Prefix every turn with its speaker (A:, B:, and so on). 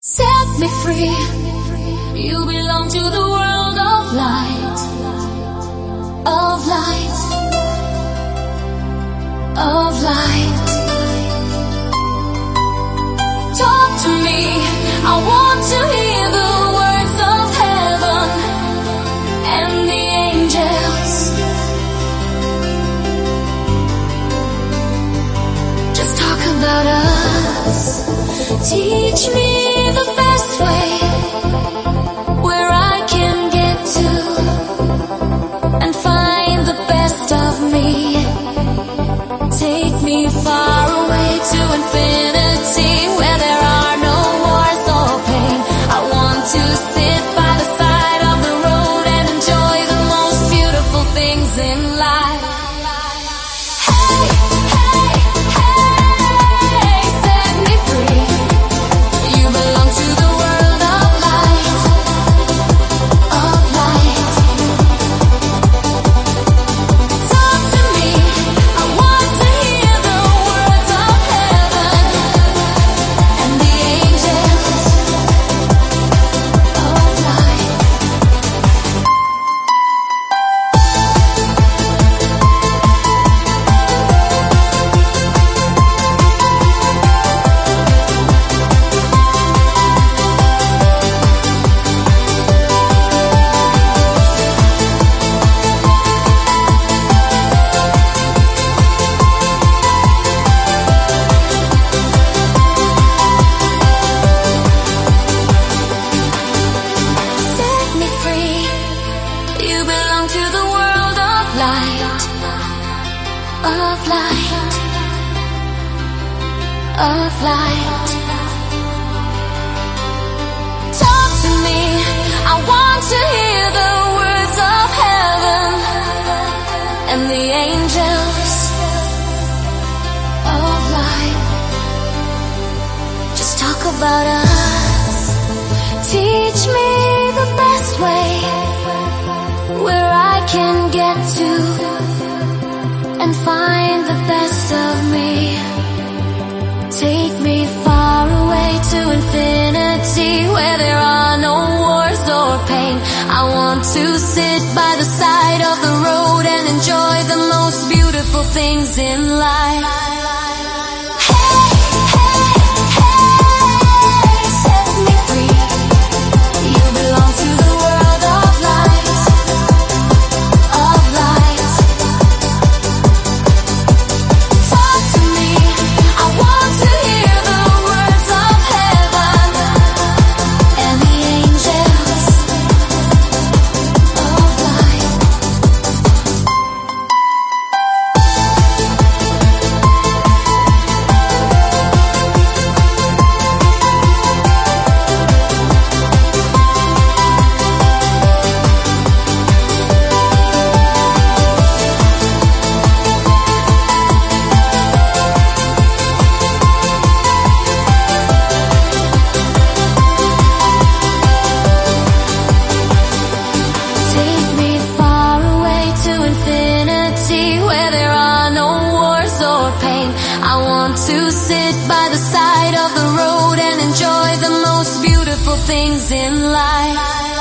A: Set me free. You belong to the world of light, of light, of light. Talk to me. I want to hear the words of heaven and the angels. Just talk about us. Teach me the best way where I can get to and find the best of me. Take me far away to infinity where there are no wars or pain. I want to sit by the side of the road and enjoy the most beautiful things in life. Hey, hey, hey, set me free. You belong to the world of light, of light. Talk to me. I want to hear the words of heaven and the angels of light. Set me free. You belong to the world of light, of light, of light. Talk to me. I want to hear the words of heaven and the angels of light. Just talk about us. Teach me the best way where I can get to and find the best of me. Take me far away to infinity where there are no wars or pain. I want to sit by the side of the road and enjoy the most beautiful things in life. Hey, hey, hey, set me free. You belong to the world of light, of light. Talk to me. I want to hear the words of heaven and the angels of light. Take me far away to infinity where there are no wars or pain. I want to sit by the side of the road and enjoy the most beautiful things in life.